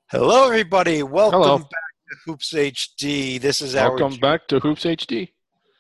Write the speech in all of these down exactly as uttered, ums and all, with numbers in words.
Hello, everybody. Welcome Hello. back to Hoops H D. This is our Welcome back to Hoops H D.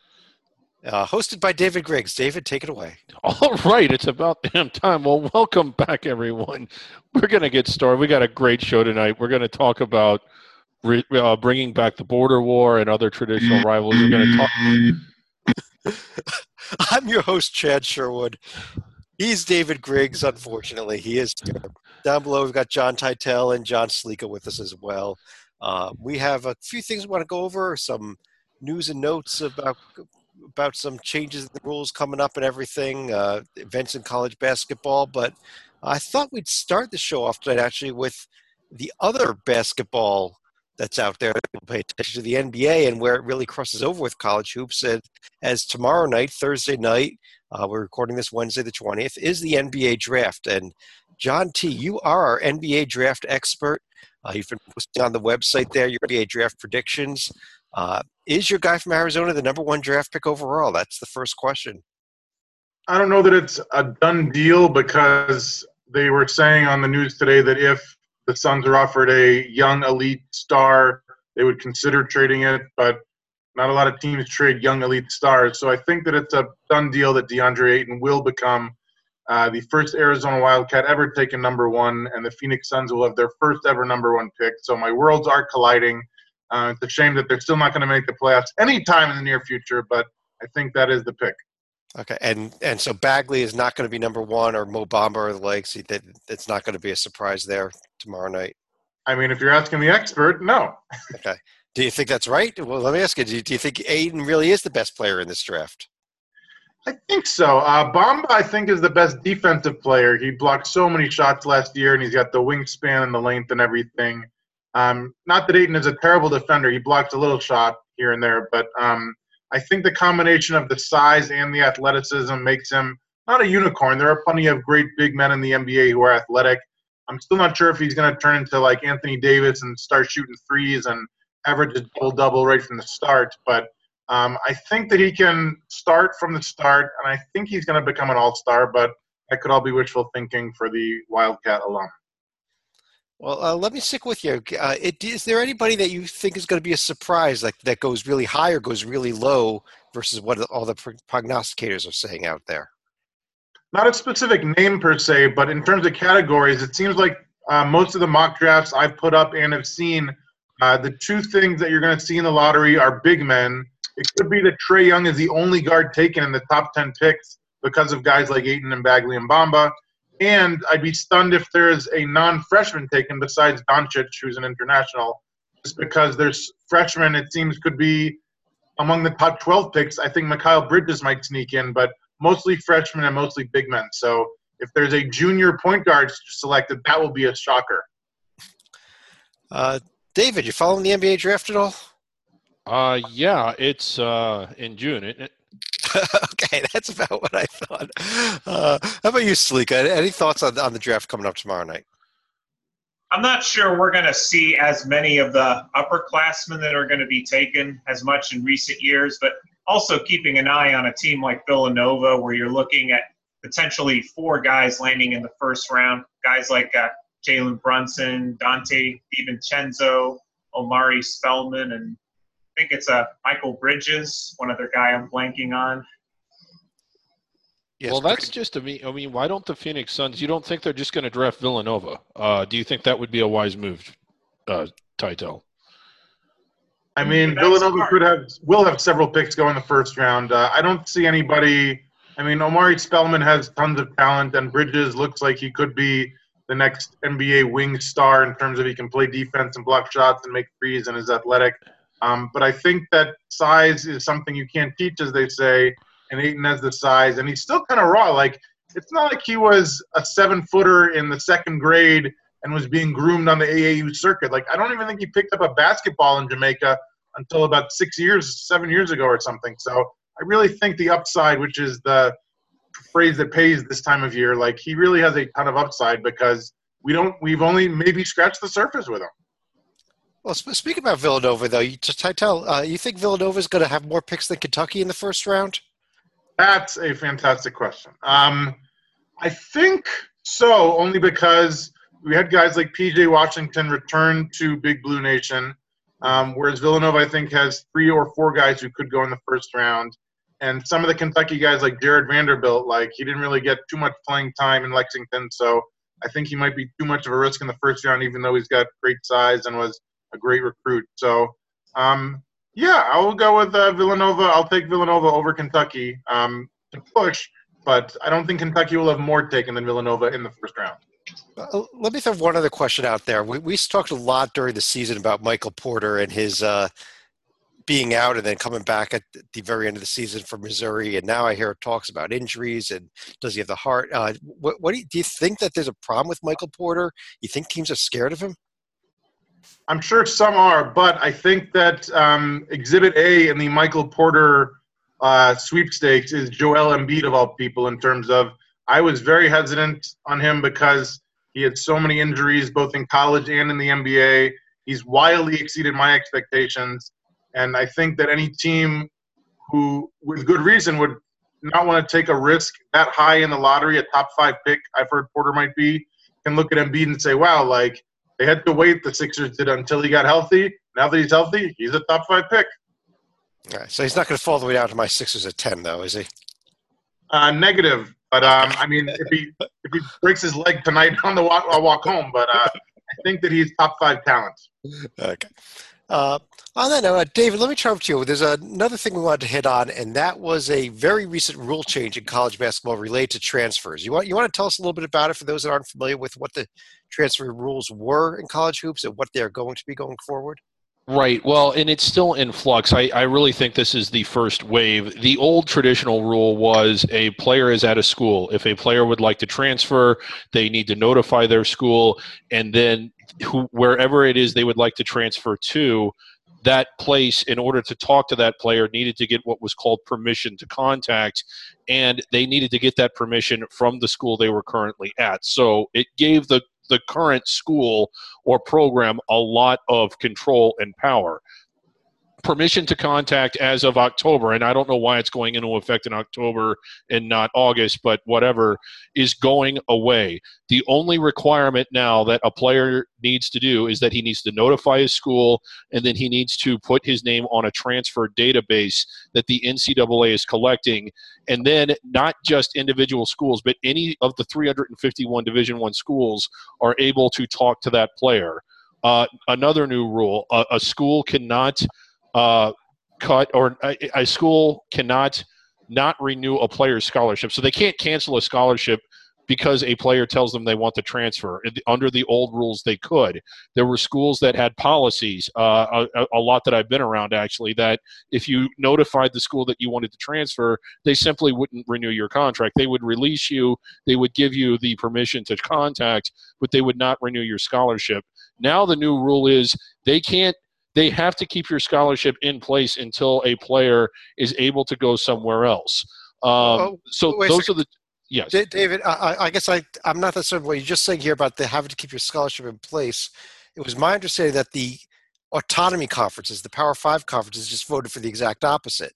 uh, hosted by David Griggs. David, take it away. All right, it's about damn time. Well, welcome back, everyone. We're going to get started. We got a great show tonight. We're going to talk about re- uh, bringing back the border war and other traditional rivalries. We're going to talk. I'm your host, Chad Sherwood. He's David Griggs, unfortunately. He is here. Down below, we've got John Titel and John Slika with us as well. Uh, we have a few things we want to go over, some news and notes about about some changes in the rules coming up and everything, uh, events in college basketball. But I thought we'd start the show off tonight actually with the other basketball that's out there. We'll pay attention to the N B A and where it really crosses over with college hoops. And as tomorrow night, Thursday night, uh, we're recording this Wednesday the twentieth, is the N B A draft. And John T., you are our N B A draft expert. Uh, you've been posting on the website there your N B A draft predictions. Uh, is your guy from Arizona the number one draft pick overall? That's the first question. I don't know that it's a done deal because they were saying on the news today that if the Suns are offered a young elite star, they would consider trading it, but not a lot of teams trade young elite stars. So I think that it's a done deal that DeAndre Ayton will become uh, the first Arizona Wildcat ever taken number one, and the Phoenix Suns will have their first ever number one pick. So my worlds are colliding. Uh, it's a shame that they're still not going to make the playoffs anytime in the near future, but I think that is the pick. Okay, and and so Bagley is not going to be number one, or Mo Bamba or the legs. That it's not going to be a surprise there tomorrow night. I mean, if you're asking the expert, no. Okay. Do you think that's right? Well, let me ask you. Do you, do you think Ayton really is the best player in this draft? I think so. Uh, Bamba, I think, is the best defensive player. He blocked so many shots last year, and he's got the wingspan and the length and everything. Um, not that Ayton is a terrible defender. He blocks a little shot here and there, but um, I think the combination of the size and the athleticism makes him not a unicorn. There are plenty of great big men in the N B A who are athletic. I'm still not sure if he's going to turn into like Anthony Davis and start shooting threes and average a double-double right from the start, but um, I think that he can start from the start, and I think he's going to become an all-star, but that could all be wishful thinking for the Wildcat alone. Well, uh, let me stick with you. Uh, it, is there anybody that you think is going to be a surprise, like that goes really high or goes really low versus what all the prognosticators are saying out there? Not a specific name per se, but in terms of categories, it seems like uh, most of the mock drafts I've put up and have seen, uh, the two things that you're going to see in the lottery are big men. It could be that Trae Young is the only guard taken in the top ten picks because of guys like Ayton and Bagley and Bamba. And I'd be stunned if there's a non-freshman taken besides Doncic, who's an international, just because there's freshmen, it seems, could be among the top twelve picks. I think Mikal Bridges might sneak in, but mostly freshmen and mostly big men. So if there's a junior point guard selected, that will be a shocker. Uh, David, you following the N B A draft at all? Uh, yeah, it's uh, in June, isn't it? Okay, that's about what I thought. Uh, how about you, Slika? Any thoughts on, on the draft coming up tomorrow night? I'm not sure we're going to see as many of the upperclassmen that are going to be taken as much in recent years, but also keeping an eye on a team like Villanova where you're looking at potentially four guys landing in the first round, guys like uh, Jalen Brunson, Dante DiVincenzo, Omari Spellman, and I think it's uh, Michael Bridges, one other guy I'm blanking on. Yes, well, that's just to me. I mean, why don't the Phoenix Suns? You don't think they're just going to draft Villanova? Uh, do you think that would be a wise move, uh, Titel? I mean, That's Villanova smart. could have will have several picks go in the first round. Uh, I don't see anybody. I mean, Omari Spellman has tons of talent, and Bridges looks like he could be the next N B A wing star in terms of he can play defense and block shots and make threes and is athletic. Um, but I think that size is something you can't teach, as they say, and Ayton has the size, and he's still kind of raw. Like, it's not like he was a seven-footer in the second grade and was being groomed on the A A U circuit. Like, I don't even think he picked up a basketball in Jamaica until about six years, seven years ago or something. So I really think the upside, which is the phrase that pays this time of year, like, he really has a ton of upside because we don't, we've only maybe scratched the surface with him. Well, sp- speaking about Villanova, though, you just Titel, uh, you think Villanova is going to have more picks than Kentucky in the first round? That's a fantastic question. Um, I think so, only because we had guys like P J Washington return to Big Blue Nation, um, whereas Villanova, I think, has three or four guys who could go in the first round. And some of the Kentucky guys like Jared Vanderbilt, like he didn't really get too much playing time in Lexington, so I think he might be too much of a risk in the first round, even though he's got great size and was a great recruit. So, um, yeah, I will go with uh, Villanova. I'll take Villanova over Kentucky um, to push, but I don't think Kentucky will have more taken than Villanova in the first round. Uh, let me throw one other question out there. We, we talked a lot during the season about Michael Porter and his uh, being out and then coming back at the very end of the season for Missouri. And now I hear talks about injuries and does he have the heart? Uh, what, what do you, do you think that there's a problem with Michael Porter? You think teams are scared of him? I'm sure some are, but I think that um, Exhibit A in the Michael Porter uh, sweepstakes is Joel Embiid of all people in terms of I was very hesitant on him because he had so many injuries both in college and in the N B A. He's wildly exceeded my expectations. And I think that any team who, with good reason, would not want to take a risk that high in the lottery, a top five pick, I've heard Porter might be, can look at Embiid and say, wow, like, they had to wait, the Sixers did, until he got healthy. Now that he's healthy, he's a top five pick. All right, so he's not going to fall all the way down to my Sixers at ten, though, is he? Uh, negative. But, um, I mean, if he if he breaks his leg tonight on the walk, I'll walk home. But uh, I think that he's top five talent. Okay. Uh, on that note, uh, David, let me turn to you. There's another thing we wanted to hit on, and that was a very recent rule change in college basketball related to transfers. You want you want to tell us a little bit about it for those that aren't familiar with what the transfer rules were in college hoops and what they're going to be going forward? Right. Well, and it's still in flux. I, I really think this is the first wave. The old traditional rule was a player is at a school. If a player would like to transfer, they need to notify their school, and then who, wherever it is they would like to transfer to, that place, in order to talk to that player, needed to get what was called permission to contact, and they needed to get that permission from the school they were currently at. So it gave the the current school or program a lot of control and power. Permission to contact as of October, and I don't know why it's going into effect in October and not August, but whatever, is going away. The only requirement now that a player needs to do is that he needs to notify his school, and then he needs to put his name on a transfer database that the N C double A is collecting. And then not just individual schools, but any of the three hundred fifty-one Division I schools are able to talk to that player. Uh, another new rule, a, a school cannot uh, cut, or a, a school cannot not renew a player's scholarship. So they can't cancel a scholarship because a player tells them they want to transfer. Under the old rules, they could. There were schools that had policies, uh, a, a lot that I've been around actually, that if you notified the school that you wanted to transfer, they simply wouldn't renew your contract. They would release you, they would give you the permission to contact, but they would not renew your scholarship. Now the new rule is they can't, they have to keep your scholarship in place until a player is able to go somewhere else. Um, oh, so wait those are the Yes. David, I, I guess I, I'm not that certain what you're just saying here about the having to keep your scholarship in place. It was my understanding that the autonomy conferences, the Power Five conferences, just voted for the exact opposite.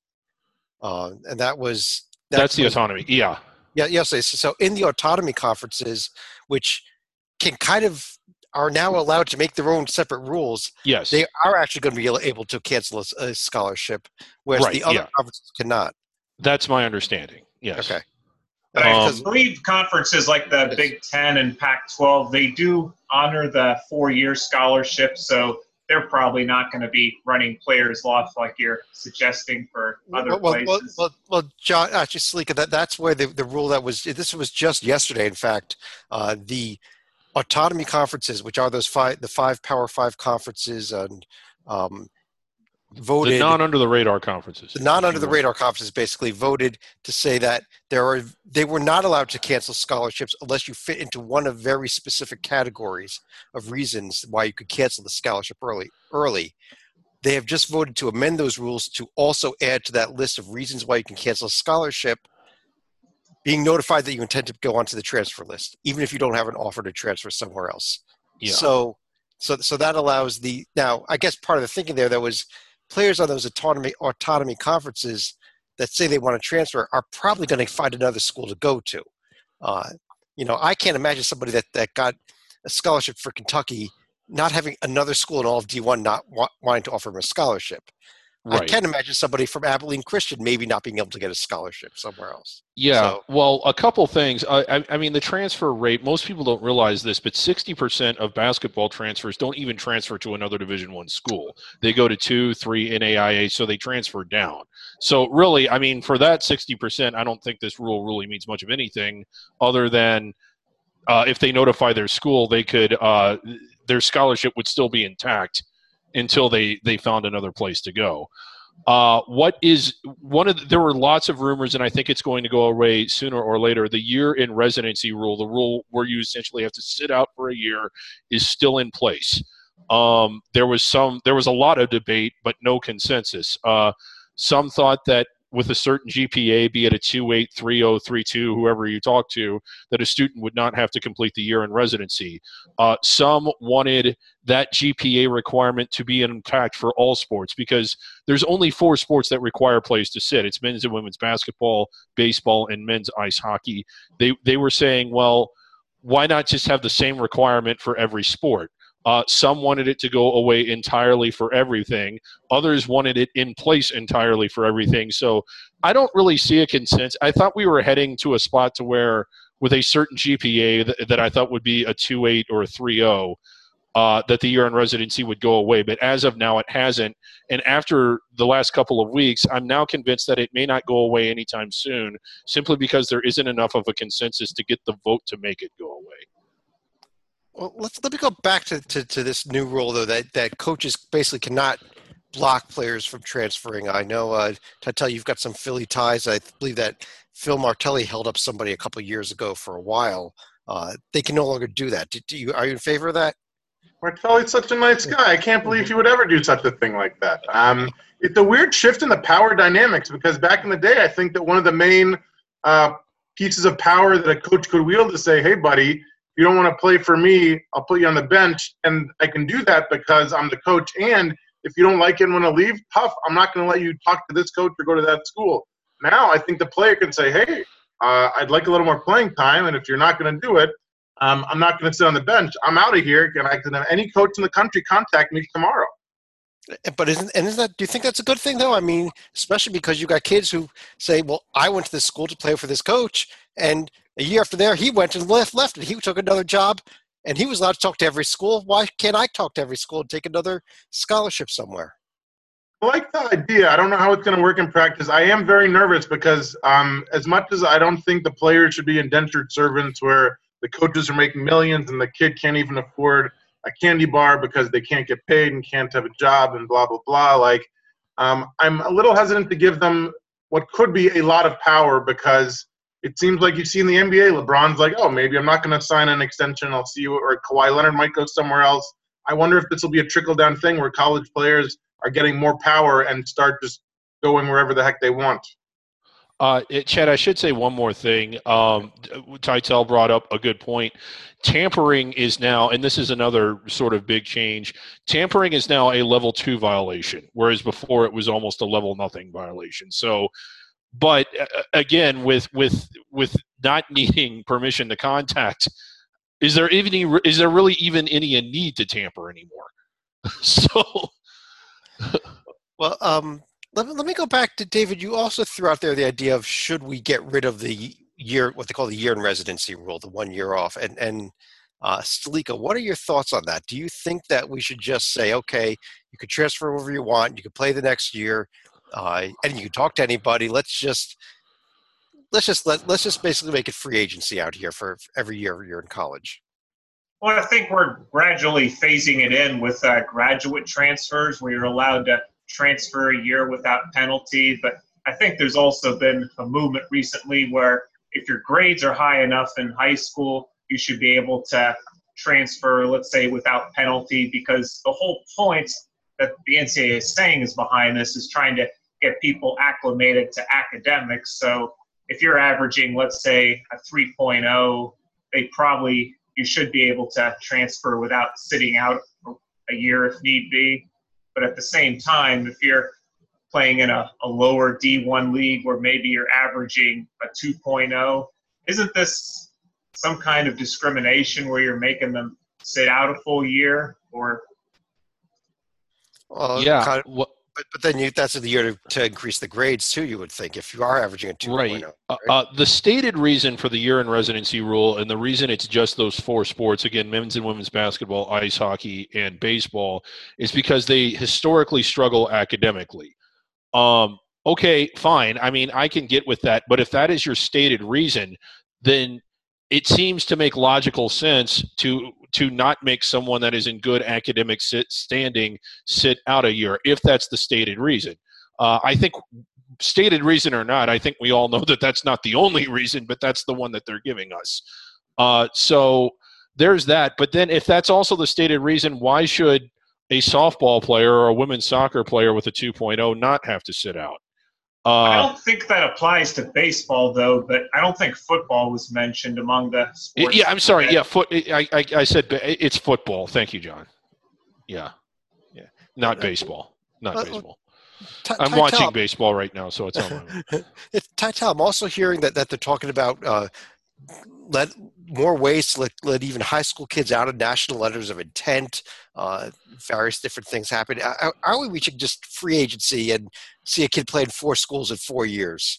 Uh, and that was... That That's the was, autonomy, yeah. Yeah, yes. So, so in the autonomy conferences, which can kind of are now allowed to make their own separate rules, yes, they are actually going to be able to cancel a, a scholarship, whereas right, the other yeah. conferences cannot. That's my understanding, yes. Okay. But I Um, believe conferences like the Big Ten and Pac twelve, they do honor the four-year scholarship, so they're probably not going to be running players off like you're suggesting for other well, places. Well, well, well, John, actually, Salika, that, that's where the, the rule that was – this was just yesterday, in fact. Uh, the autonomy conferences, which are those five, the five Power Five conferences and um, – voted the non-under-the-radar conferences. The non-under-the-radar conferences basically voted to say that there are they were not allowed to cancel scholarships unless you fit into one of very specific categories of reasons why you could cancel the scholarship early. Early, they have just voted to amend those rules to also add to that list of reasons why you can cancel a scholarship, being notified that you intend to go onto the transfer list, even if you don't have an offer to transfer somewhere else. Yeah. So, so, so that allows the now. I guess part of the thinking there, there was. Players on those autonomy autonomy conferences that say they want to transfer are probably going to find another school to go to. Uh, you know, I can't imagine somebody that, that got a scholarship for Kentucky, not having another school in all of D one not wa- wanting to offer him a scholarship. Right. I can't imagine somebody from Abilene Christian maybe not being able to get a scholarship somewhere else. Yeah, So, well, a couple things. I, I, I mean, the transfer rate, most people don't realize this, but sixty percent of basketball transfers don't even transfer to another Division One school. They go to two, three N A I A, so they transfer down. So really, I mean, for that sixty percent, I don't think this rule really means much of anything other than uh, if they notify their school, they could uh, their scholarship would still be intact until they, they found another place to go. Uh, what is one of the, there were lots of rumors, and I think it's going to go away sooner or later. The year in residency rule, the rule where you essentially have to sit out for a year, is still in place. Um, there was some, there was a lot of debate, but no consensus. Uh, some thought that with a certain G P A, be it a two point eight, three point oh, three point two, whoever you talk to, that a student would not have to complete the year in residency. Uh, some wanted that G P A requirement to be intact for all sports because there's only four sports that require players to sit. It's men's and women's basketball, baseball, and men's ice hockey. They they were saying, well, why not just have the same requirement for every sport? Uh, some wanted it to go away entirely for everything. Others wanted it in place entirely for everything. So I don't really see a consensus. I thought we were heading to a spot to where with a certain G P A that, that I thought would be a two point eight or a three point oh, uh, that the year in residency would go away. But as of now, it hasn't. And after the last couple of weeks, I'm now convinced that it may not go away anytime soon, simply because there isn't enough of a consensus to get the vote to make it go away. well, let's let me go back to, to, to this new rule, though, that, that coaches basically cannot block players from transferring. I know, uh, to tell you, you've got some Philly ties. I believe that Phil Martelli held up somebody a couple of years ago for a while. Uh, they can no longer do that. Do, do you, are you in favor of that? Martelli's such a nice guy. I can't believe he would ever do such a thing like that. Um, it's a weird shift in the power dynamics because back in the day, I think that one of the main uh, pieces of power that a coach could wield to say, hey, buddy, if you don't want to play for me, I'll put you on the bench. And I can do that because I'm the coach. And if you don't like it and want to leave, tough, I'm not going to let you talk to this coach or go to that school. Now I think the player can say, hey, uh, I'd like a little more playing time. And if you're not going to do it, Um, I'm not going to sit on the bench. I'm out of here. And I can have any coach in the country contact me tomorrow. But isn't and isn't that? Do you think that's a good thing, though? I mean, especially because you got kids who say, "Well, I went to this school to play for this coach, and a year after there, he went and left, left, and he took another job, and he was allowed to talk to every school. Why can't I talk to every school and take another scholarship somewhere?" I like the idea. I don't know how it's going to work in practice. I am very nervous because um, as much as I don't think the players should be indentured servants where the coaches are making millions and the kid can't even afford a candy bar because they can't get paid and can't have a job and blah, blah, blah. Like, um, I'm a little hesitant to give them what could be a lot of power because it seems like you see in the N B A, LeBron's like, oh, maybe I'm not going to sign an extension. I'll see you. Or Kawhi Leonard might go somewhere else. I wonder if this will be a trickle-down thing where college players are getting more power and start just going wherever the heck they want. Uh, it, Chad, I should say one more thing. Um, Titel brought up a good point. Tampering is now, and this is another sort of big change, tampering is now a level two violation, whereas before it was almost a level nothing violation. So, but uh, again, with with with not needing permission to contact, is there even is there really even any need to tamper anymore? So, well, um. Let me, let me go back to David. You also threw out there the idea of should we get rid of the year, what they call the year in residency rule, the one year off. And, and uh, Stalika, what are your thoughts on that? Do you think that we should just say, okay, you can transfer wherever you want, you can play the next year, uh, and you can talk to anybody. Let's just let's just let let's just basically make it free agency out here for every year you're in college. Well, I think we're gradually phasing it in with uh, graduate transfers where you're allowed to transfer a year without penalty. But I think there's also been a movement recently where if your grades are high enough in high school, you should be able to transfer, let's say, without penalty, because the whole point that the N C double A is saying is behind this is trying to get people acclimated to academics. So if you're averaging, let's say, a three point oh, they probably, you should be able to transfer without sitting out a year if need be. But at the same time, if you're playing in a, a lower D one league where maybe you're averaging a two point oh, isn't this some kind of discrimination where you're making them sit out a full year, or Well, Yeah. kind of- wha- but, but then you, that's the year to, to increase the grades too, you would think, if you are averaging a two point oh. Right. Uh, uh, the stated reason for the year in residency rule, and the reason it's just those four sports, again, men's and women's basketball, ice hockey, and baseball, is because they historically struggle academically. Um, okay, fine. I mean, I can get with that. But if that is your stated reason, then it seems to make logical sense to to not make someone that is in good academic sit, standing sit out a year, if that's the stated reason. Uh, I think stated reason or not, I think we all know that that's not the only reason, but that's the one that they're giving us. Uh, so there's that. But then if that's also the stated reason, why should a softball player or a women's soccer player with a two point oh not have to sit out? Uh, I don't think that applies to baseball, though, but I don't think football was mentioned among the sports. yeah, I'm sorry. Yeah, foot. I, I, I said it's football. Thank you, John. Yeah, yeah, not baseball. Not Uh, baseball. Ty- I'm Ty- watching Tal- baseball right now, so it's on my mind. It's Ty-Tal, I'm also hearing that, that they're talking about uh, let more ways to let, let even high school kids out of national letters of intent, uh, various different things happen. Are, are we reaching just free agency and see a kid play in four schools in four years?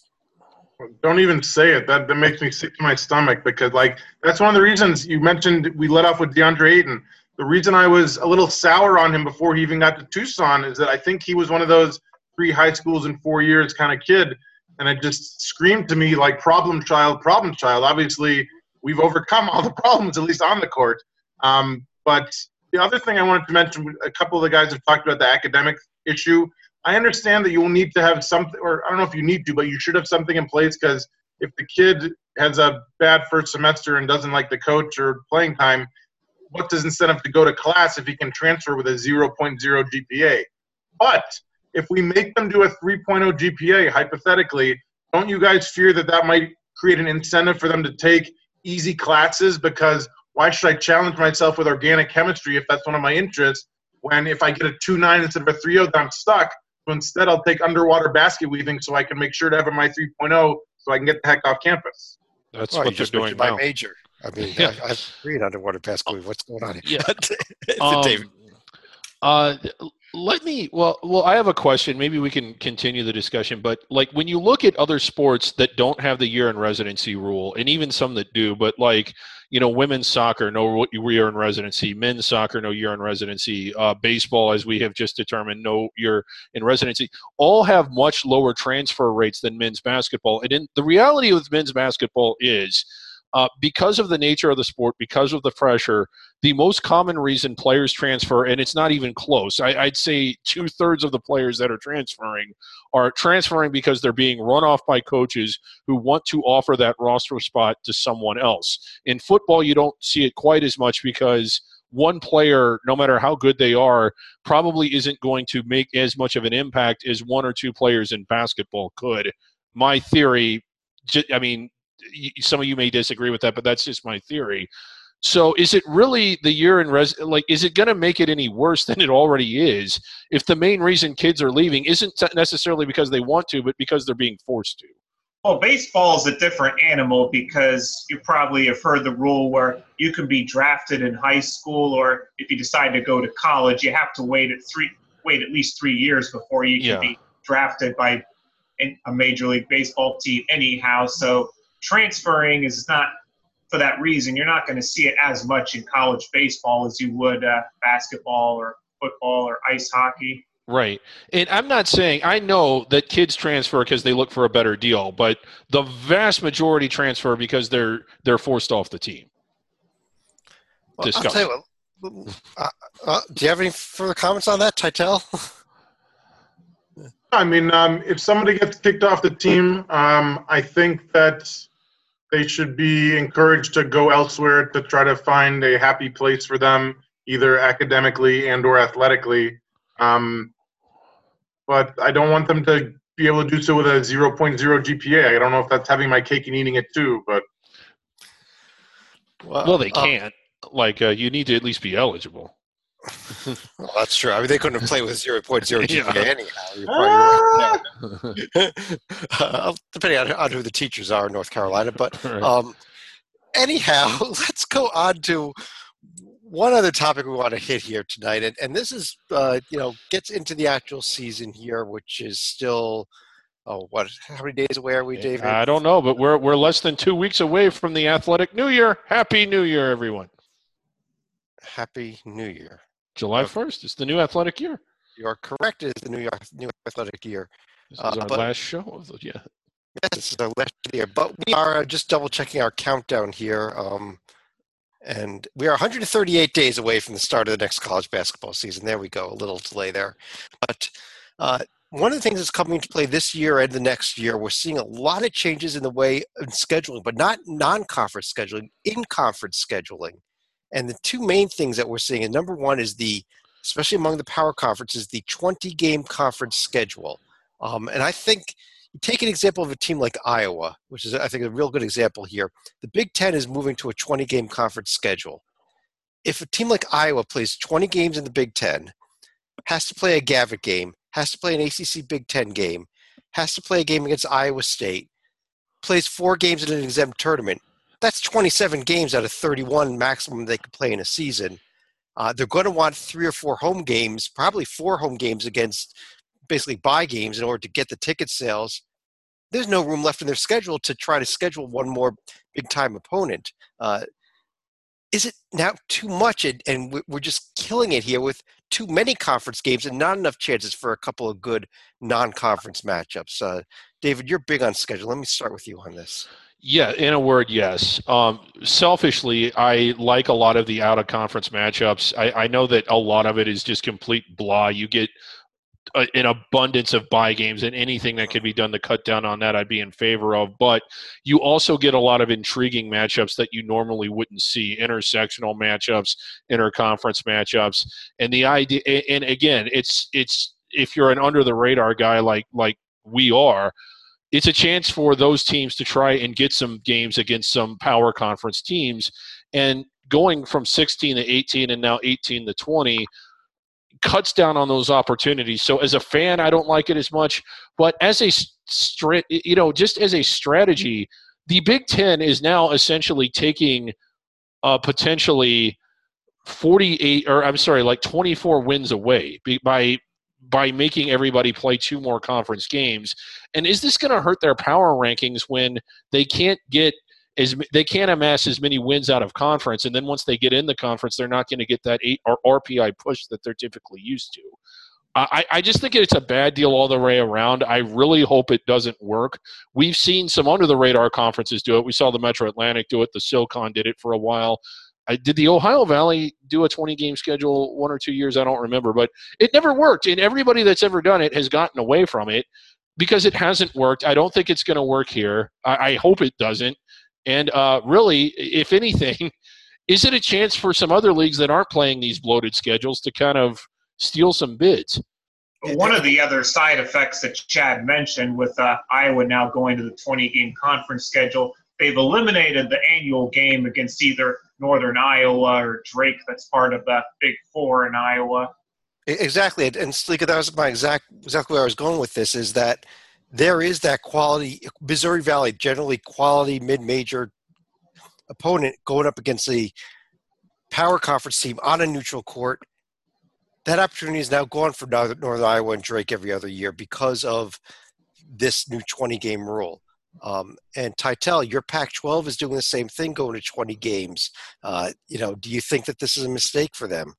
Don't even say it. That that makes me sick to my stomach, because like that's one of the reasons you mentioned we let off with DeAndre Ayton. The reason I was a little sour on him before he even got to Tucson is that I think he was one of those three high schools in four years kind of kid, and it just screamed to me like problem child, problem child. Obviously, we've overcome all the problems, at least on the court. Um, but the other thing I wanted to mention, a couple of the guys have talked about the academic issue. I understand that you will need to have something, or I don't know if you need to, but you should have something in place, because if the kid has a bad first semester and doesn't like the coach or playing time, what's his incentive to go to class if he can transfer with a zero point zero G P A? But if we make them do a three point oh G P A, hypothetically, don't you guys fear that that might create an incentive for them to take easy classes? Because why should I challenge myself with organic chemistry if that's one of my interests, when if I get a two point nine instead of a three point oh, then I'm stuck? So instead, I'll take underwater basket weaving so I can make sure to have my three point oh so I can get the heck off campus. That's Well, what you they're just doing mentioned my now. major. I mean, Yeah. I, I've read underwater basket. What's going on here? Yeah. Um, David. uh, let me. Well, well, I have a question. Maybe we can continue the discussion. But like, when you look at other sports that don't have the year in residency rule, and even some that do, but like, you know, women's soccer, no year in residency. Men's soccer, no year in residency. Uh, baseball, as we have just determined, no year in residency. All have much lower transfer rates than men's basketball. And in, the reality with men's basketball is, Uh, because of the nature of the sport, because of the pressure, the most common reason players transfer, and it's not even close, I, I'd say two-thirds of the players that are transferring are transferring because they're being run off by coaches who want to offer that roster spot to someone else. In football, you don't see it quite as much because one player, no matter how good they are, probably isn't going to make as much of an impact as one or two players in basketball could. My theory, I mean, some of you may disagree with that, but that's just my theory. So is it really the year in res like, is it going to make it any worse than it already is if the main reason kids are leaving isn't necessarily because they want to, but because they're being forced to? Well, baseball is a different animal because you probably have heard the rule where you can be drafted in high school, or if you decide to go to college, you have to wait at three, wait at least three years before you can Yeah. be drafted by a Major League Baseball team anyhow. So transferring is not for that reason. You're not going to see it as much in college baseball as you would uh, basketball or football or ice hockey. Right. And I'm not saying, I know that kids transfer because they look for a better deal, but the vast majority transfer because they're they're forced off the team. Well, I'll Discuss. tell you what, uh, uh, do you have any further comments on that, Ty-Tal? I mean, um, if somebody gets kicked off the team, um, I think that they should be encouraged to go elsewhere to try to find a happy place for them, either academically and or athletically. Um, but I don't want them to be able to do so with a zero point zero G P A. I don't know if that's having my cake and eating it too, but Well, they uh, can't. Like, uh, you need to at least be eligible. well, that's true. I mean, they couldn't have played with zero point zero G P A Yeah. anyhow. You're probably right there. uh, depending on, on who the teachers are in North Carolina. But Right. um, anyhow, let's go on to one other topic we want to hit here tonight, and, and this is, uh, you know, gets into the actual season here, which is still, oh, what, how many days away are we, David? I don't know, but we're we're less than two weeks away from the Athletic New Year. Happy New Year, everyone. Happy New Year. July first is the new athletic year. You are correct. It is the new, new athletic year. This is Uh, our but- last show of the yeah. Yes, this is our last year, but we are uh, just double checking our countdown here. Um, and we are one hundred thirty-eight days away from the start of the next college basketball season. There we go, a little delay there. But uh, one of the things that's coming into play this year and the next year, we're seeing a lot of changes in the way of scheduling, but not non-conference scheduling, in-conference scheduling. And the two main things that we're seeing, and number one is the, especially among the power conferences, the twenty-game conference schedule. Um, and I think take an example of a team like Iowa, which is, I think, a real good example here. The Big Ten is moving to a twenty-game conference schedule. If a team like Iowa plays twenty games in the Big Ten, has to play a Gavitt game, has to play an A C C Big Ten game, has to play a game against Iowa State, plays four games in an exempt tournament, that's twenty-seven games out of thirty-one maximum they could play in a season. Uh, they're going to want three or four home games, probably four home games against basically buy games in order to get the ticket sales. There's no room left in their schedule to try to schedule one more big-time opponent. Uh, is it now too much, and, and we're just killing it here with too many conference games and not enough chances for a couple of good non-conference matchups? Uh, David, you're big on schedule. Let me start with you on this. Yeah, in a word, yes. Um, selfishly, I like a lot of the out-of-conference matchups. I, I know that a lot of it is just complete blah. You get a, an abundance of buy games, and anything that could be done to cut down on that, I'd be in favor of. But you also get a lot of intriguing matchups that you normally wouldn't see, intersectional matchups, interconference matchups. And the idea, and again, it's it's if you're an under-the-radar guy like like we are, it's a chance for those teams to try and get some games against some power conference teams. And going from sixteen to eighteen and now eighteen to twenty cuts down on those opportunities. So as a fan, I don't like it as much. But as a strat, you know, just as a strategy, the Big Ten is now essentially taking uh, potentially forty-eight, or I'm sorry, like twenty-four wins away by by making everybody play two more conference games. And is this going to hurt their power rankings when they can't get as they can't amass as many wins out of conference, and then once they get in the conference, they're not going to get that eight or R P I push that they're typically used to? I, I just think it's a bad deal all the way around. I really hope it doesn't work. We've seen some under-the-radar conferences do it. We saw the Metro Atlantic do it. The SoCon did it for a while. I, did the Ohio Valley do a twenty-game schedule one or two years? I don't remember, but it never worked, and everybody that's ever done it has gotten away from it because it hasn't worked. I don't think it's going to work here. I, I hope it doesn't. And uh, really, if anything, is it a chance for some other leagues that aren't playing these bloated schedules to kind of steal some bids? One of the other side effects that Chad mentioned with uh, Iowa now going to the twenty-game conference schedule, they've eliminated the annual game against either Northern Iowa or Drake that's part of the Big Four in Iowa. Exactly. And Slika, that was my exact exactly where I was going with this, is that there is that quality, Missouri Valley, generally quality mid-major opponent going up against a power conference team on a neutral court. That opportunity is now gone for Northern, Northern Iowa and Drake every other year because of this new twenty-game rule. Um, and Titel, your Pac twelve is doing the same thing, going to twenty games. Uh, you know, do you think that this is a mistake for them?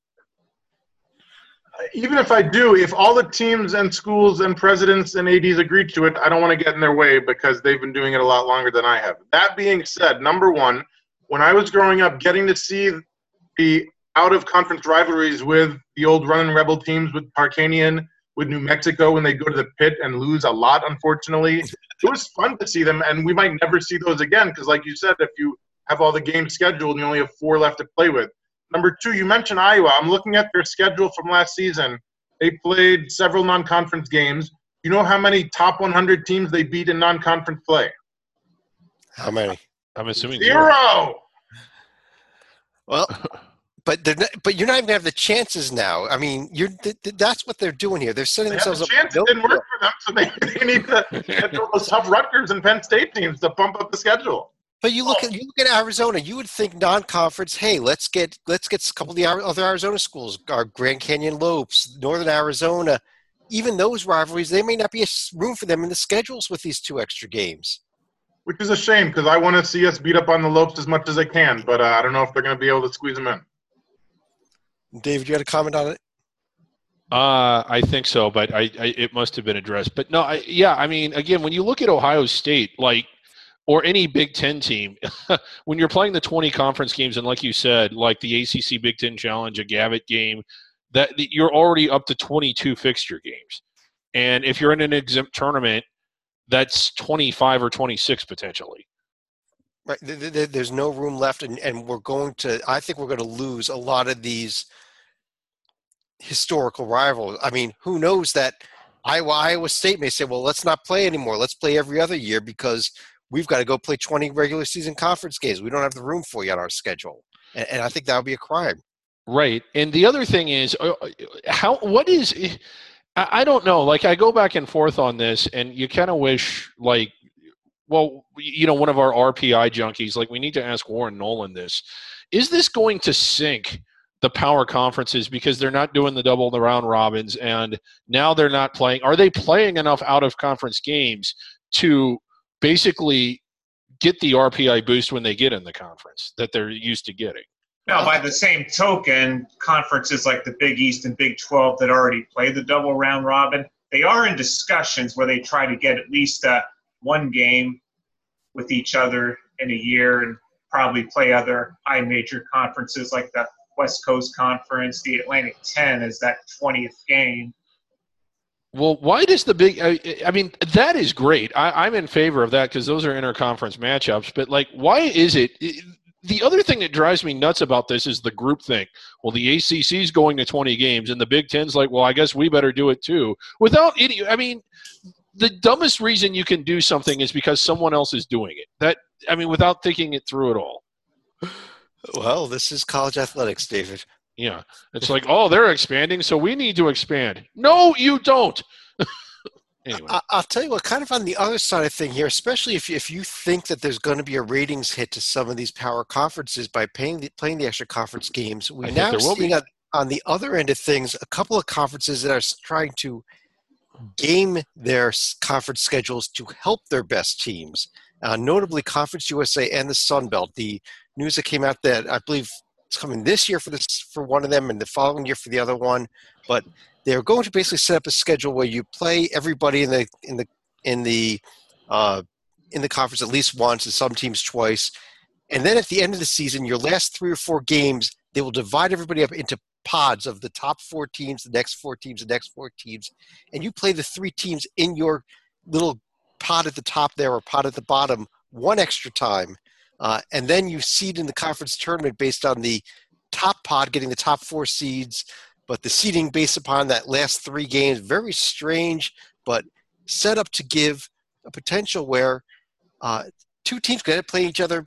Even if I do, if all the teams and schools and presidents and A Ds agreed to it, I don't want to get in their way because they've been doing it a lot longer than I have. That being said, number one, when I was growing up, getting to see the out-of-conference rivalries with the old running Rebel teams, with Parkanian, with New Mexico, when they go to the pit and lose a lot, unfortunately, it was fun to see them, and we might never see those again because, like you said, if you have all the games scheduled and you only have four left to play with. Number two, you mentioned Iowa. I'm looking at their schedule from last season. They played several non-conference games. You know how many top one hundred teams they beat in non-conference play? How many? I'm assuming Zero. zero. Well, but they're not, but you're not even going to have the chances now. I mean, you're th- th- that's what they're doing here. They're setting They have themselves a up. chance. It didn't work for them, so they, they need to get those tough Rutgers and Penn State teams to bump up the schedule. But you look at you look at Arizona. You would think non-conference. Hey, let's get let's get a couple of the other Arizona schools, our Grand Canyon Lopes, Northern Arizona. Even those rivalries, they may not be a room for them in the schedules with these two extra games. Which is a shame because I want to see us beat up on the Lopes as much as I can, but uh, I don't know if they're going to be able to squeeze them in. David, you got a comment on it? Uh, I think so, but I, I it must have been addressed. But no, I, yeah, I mean, again, when you look at Ohio State, like, or any Big Ten team, when you're playing the twenty conference games, and like you said, like the A C C Big Ten Challenge, a Gavitt game, that you're already up to twenty-two fixture games, and if you're in an exempt tournament, that's twenty-five or twenty-six potentially. Right. There's no room left, and, and we're going to – I think we're going to lose a lot of these historical rivals. I mean, who knows that Iowa, Iowa State may say, well, let's not play anymore. Let's play every other year because we've got to go play twenty regular season conference games. We don't have the room for you on our schedule. And, and I think that would be a crime. Right. And the other thing is, how what is – I don't know. Like, I go back and forth on this, and you kind of wish, like, well, you know, one of our R P I junkies, like, we need to ask Warren Nolan this. Is this going to sink the power conferences because they're not doing the double the round robins, and now they're not playing? Are they playing enough out-of-conference games to basically get the R P I boost when they get in the conference that they're used to getting? Now, by the same token, conferences like the Big East and Big twelve that already play the double round robin, they are in discussions where they try to get at least uh, one game with each other in a year and probably play other high major conferences like the West Coast Conference, the Atlantic ten as that twentieth game. Well, why does the big I, – I mean, that is great. I, I'm in favor of that because those are interconference matchups. But, like, why is it – the other thing that drives me nuts about this is the group thing. Well, the A C C is going to twenty games, and the Big Ten's like, well, I guess we better do it too. Without any – I mean, the dumbest reason you can do something is because someone else is doing it. That I mean, without thinking it through at all. Well, this is college athletics, David. Yeah. It's like, oh, they're expanding, so we need to expand. No, you don't. Anyway. I, I'll tell you what, kind of on the other side of thing here, especially if you, if you think that there's going to be a ratings hit to some of these power conferences by paying the, playing the extra conference games, we now seeing on, on the other end of things a couple of conferences that are trying to game their conference schedules to help their best teams, uh, notably Conference U S A and the Sun Belt. The news that came out that I believe it's coming this year for this for one of them and the following year for the other one, but they're going to basically set up a schedule where you play everybody in the in the in the uh, in the conference at least once, and some teams twice. And then at the end of the season, your last three or four games, they will divide everybody up into pods of the top four teams, the next four teams, the next four teams, and you play the three teams in your little pod at the top there or pod at the bottom one extra time, uh, and then you seed in the conference tournament based on the top pod getting the top four seeds. But the seeding based upon that last three games, very strange, but set up to give a potential where uh, two teams could end up playing each other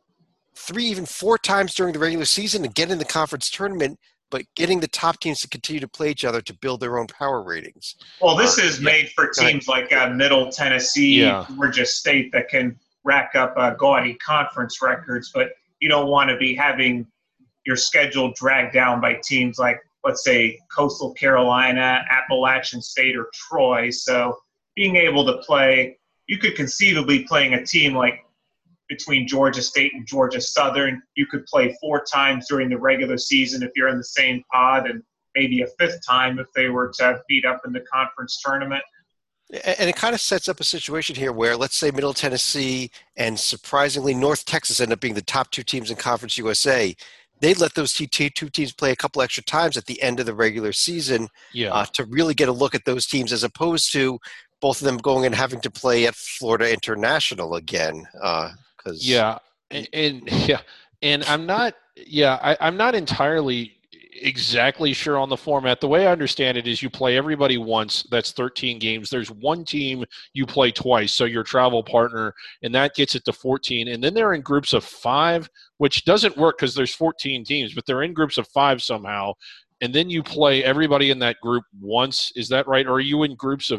three, even four times during the regular season and get in the conference tournament, but getting the top teams to continue to play each other to build their own power ratings. Well, this uh, is yeah. made for teams like uh, Middle Tennessee, yeah. Georgia State that can rack up uh, gaudy conference records, but you don't want to be having your schedule dragged down by teams like, let's say, Coastal Carolina, Appalachian State, or Troy. So being able to play, you could conceivably playing a team like between Georgia State and Georgia Southern, you could play four times during the regular season if you're in the same pod, and maybe a fifth time if they were to beat up in the conference tournament. And it kind of sets up a situation here where, let's say, Middle Tennessee and surprisingly North Texas end up being the top two teams in Conference U S A. They'd let those two teams play a couple extra times at the end of the regular season yeah. uh, to really get a look at those teams, as opposed to both of them going and having to play at Florida International again. Uh, cause yeah, and, and yeah, and I'm not. Yeah, I, I'm not entirely exactly sure on the format. The way I understand it is you play everybody once. That's thirteen games. There's one team you play twice, so your travel partner, and that gets it to fourteen. And then they're in groups of five, which doesn't work because there's fourteen teams, but they're in groups of five somehow. And then you play everybody in that group once. Is that right? Or are you in groups of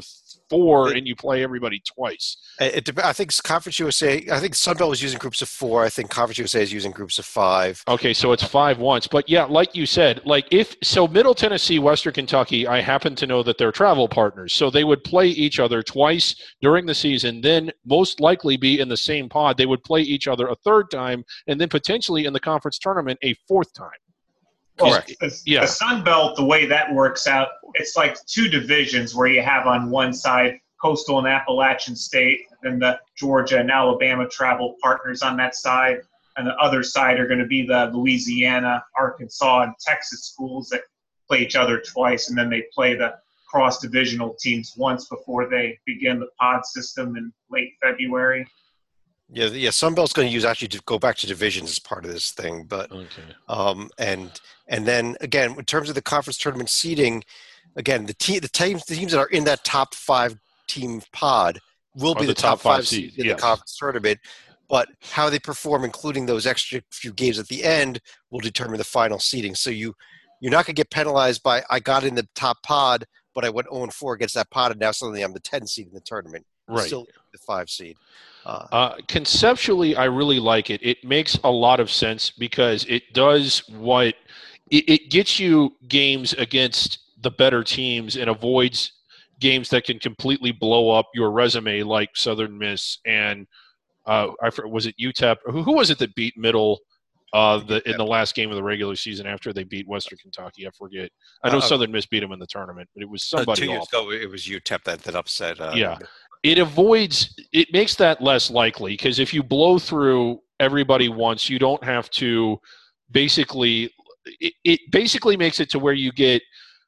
four and you play everybody twice. It, it, I think Conference U S A, I think Sunbelt was using groups of four. I think Conference U S A is using groups of five. Okay, so it's five once. But, yeah, like you said, like if – so Middle Tennessee, Western Kentucky, I happen to know that they're travel partners. So they would play each other twice during the season, then most likely be in the same pod. They would play each other a third time, and then potentially in the conference tournament a fourth time. Well, the, yeah. the Sun Belt, the way that works out, it's like two divisions where you have on one side Coastal and Appalachian State, and the Georgia and Alabama travel partners on that side. And the other side are going to be the Louisiana, Arkansas, and Texas schools that play each other twice, and then they play the cross-divisional teams once before they begin the pod system in late February. Yeah, yeah. Sunbelt's going to use actually to go back to divisions as part of this thing, but okay. um, and and then again, in terms of the conference tournament seeding, again, the team, the teams, the teams that are in that top five team pod will be the, the top, top five, five seeds seed, in yes. the conference tournament. But how they perform, including those extra few games at the end, will determine the final seeding. So you you're not going to get penalized by I got in the top pod, but I went oh and four against that pod, and now suddenly I'm the ten seed in the tournament. Right. Still the five seed. Uh, uh, conceptually, I really like it. It makes a lot of sense because it does what it, it gets you games against the better teams and avoids games that can completely blow up your resume, like Southern Miss and uh, I was it U T E P? Who, who was it that beat Middle uh, the, in the last game of the regular season after they beat Western Kentucky? I forget. I know uh, Southern Miss beat them in the tournament, but it was somebody uh, two years awful. ago, it was U T E P that, that upset. Uh, yeah. It avoids – it makes that less likely because if you blow through everybody once, you don't have to basically it, – it basically makes it to where you get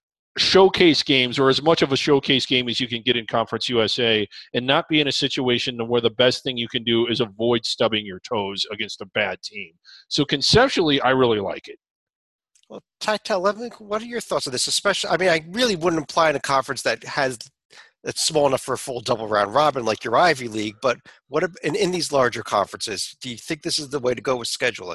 showcase games or as much of a showcase game as you can get in Conference U S A and not be in a situation where the best thing you can do is avoid stubbing your toes against a bad team. So conceptually, I really like it. Well, Tytel, let me, what are your thoughts on this? Especially, I mean, I really wouldn't apply in a conference that has – it's small enough for a full double round robin like your Ivy League, but what in, in these larger conferences, do you think this is the way to go with scheduling?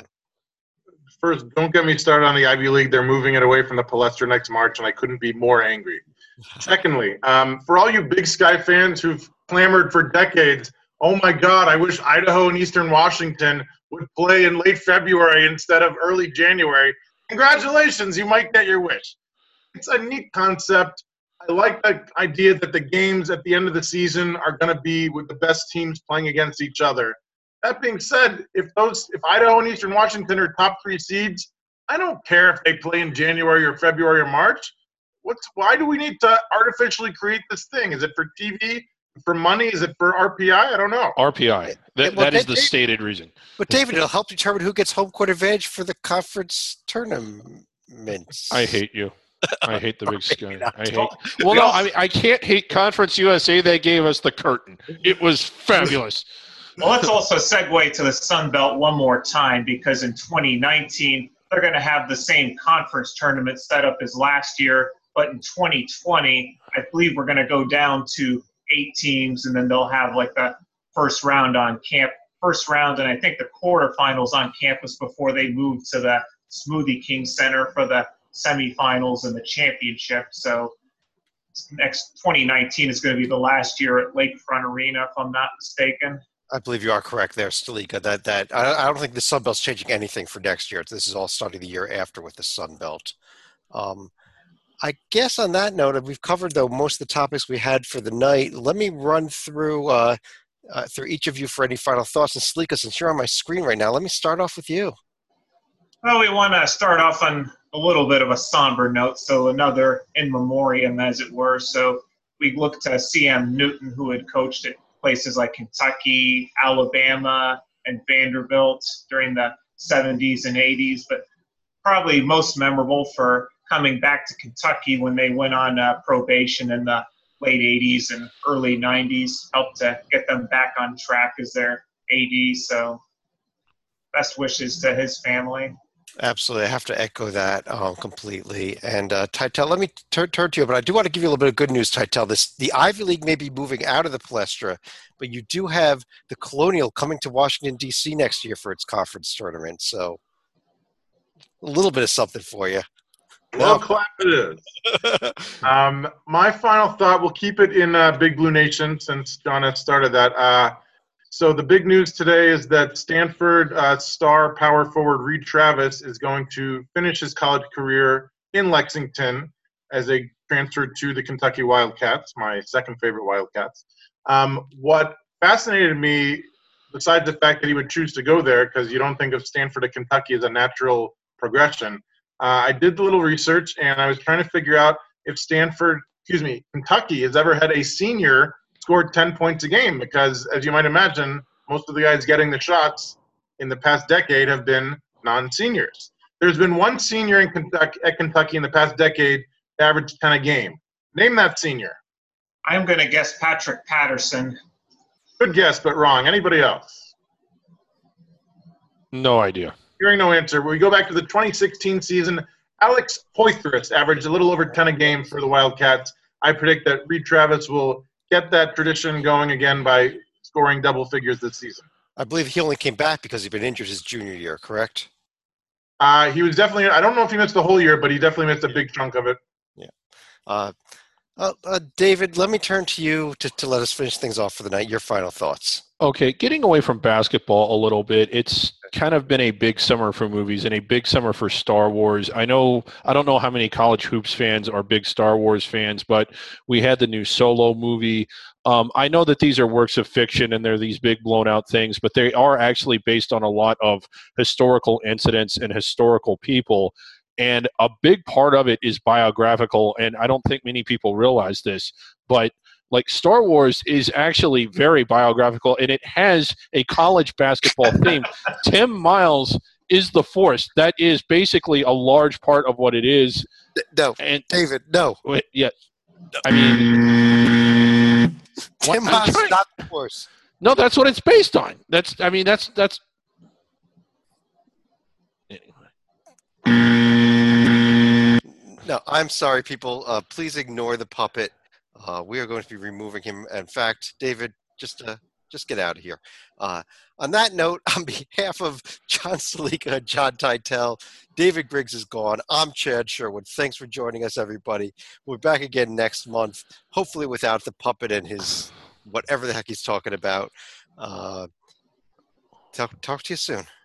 First, don't get me started on the Ivy League. They're moving it away from the Palestra next March, and I couldn't be more angry. Secondly, um, for all you Big Sky fans who've clamored for decades, oh my God, I wish Idaho and Eastern Washington would play in late February instead of early January. Congratulations, you might get your wish. It's a neat concept. I like the idea that the games at the end of the season are going to be with the best teams playing against each other. That being said, if those, if Idaho and Eastern Washington are top three seeds, I don't care if they play in January or February or March. What's why do we need to artificially create this thing? Is it for T V, for money? Is it for R P I? I don't know. R P I. That, well, that is the David, stated reason. But David, it'll help determine who gets home court advantage for the conference tournaments. I hate you. I hate the Big Sky. I hate. Well, no, I mean I can't hate Conference U S A. They gave us the curtain. It was fabulous. Well, let's also segue to the Sun Belt one more time because in twenty nineteen they're going to have the same conference tournament set up as last year, but in twenty twenty I believe we're going to go down to eight teams, and then they'll have like the first round on camp, first round, and I think the quarterfinals on campus before they move to the Smoothie King Center for the semifinals and the championship. So next twenty nineteen is going to be the last year at Lakefront Arena, if I'm not mistaken. I believe you are correct there, Stalika. That that I, I don't think the Sun Belt's changing anything for next year. This is all starting the year after with the Sun Belt. Um, I guess on that note, we've covered though most of the topics we had for the night. Let me run through uh, uh, through each of you for any final thoughts. And Stalika, since you're on my screen right now, let me start off with you. Well, we want to start off on a little bit of a somber note, so another in memoriam, as it were. So we looked to C M Newton, who had coached at places like Kentucky, Alabama, and Vanderbilt during the seventies and eighties, but probably most memorable for coming back to Kentucky when they went on uh, probation in the late eighties and early nineties, helped to get them back on track as their A D. So best wishes to his family. Absolutely. I have to echo that um, completely. And uh, Tytel, let me turn turn to you, but I do want to give you a little bit of good news, Tytel. This, the Ivy League may be moving out of the Palestra, but you do have the Colonial coming to Washington, D C next year for its conference tournament. So a little bit of something for you. Well, clap it is. Um, my final thought, we'll keep it in uh, Big Blue Nation since John has started that. Uh, so the big news today is that Stanford uh, star power forward Reed Travis is going to finish his college career in Lexington as a transfer to the Kentucky Wildcats, my second favorite Wildcats. Um, what fascinated me, besides the fact that he would choose to go there, because you don't think of Stanford to Kentucky as a natural progression, uh, I did the little research, and I was trying to figure out if Stanford, excuse me, Kentucky has ever had a senior score ten points a game, because as you might imagine, most of the guys getting the shots in the past decade have been non-seniors. There's been one senior in Kentucky, at Kentucky in the past decade averaged ten a game. Name that senior. I'm going to guess Patrick Patterson. Good guess, but wrong. Anybody else? No idea. Hearing no answer. When we go back to the twenty sixteen season, Alex Poythress averaged a little over ten a game for the Wildcats. I predict that Reed Travis will get that tradition going again by scoring double figures this season. I believe he only came back because he'd been injured his junior year, correct? Uh, he was definitely – I don't know if he missed the whole year, but he definitely missed a big chunk of it. Yeah. Uh, uh, uh, David, let me turn to you to, to let us finish things off for the night. Your final thoughts. Okay, getting away from basketball a little bit, it's kind of been a big summer for movies and a big summer for Star Wars. I know, I don't know how many college hoops fans are big Star Wars fans, but we had the new Solo movie. Um, I know that these are works of fiction and they're these big blown out things, but they are actually based on a lot of historical incidents and historical people. And a big part of it is biographical, and I don't think many people realize this, but like Star Wars is actually very biographical, and it has a college basketball theme. Tim Miles is the Force. That is basically a large part of what it is. No, and David, no. Wait, yeah, I mean, Tim Miles is not the Force. No, that's what it's based on. That's, I mean, that's that's. No, I'm sorry, people. Uh, please ignore the puppet. Uh, we are going to be removing him. In fact, David, just uh, just get out of here. Uh, on that note, on behalf of John Salika and John Titel, David Griggs is gone. I'm Chad Sherwood. Thanks for joining us, everybody. We're back again next month, hopefully without the puppet and his whatever the heck he's talking about. Uh, talk, talk to you soon.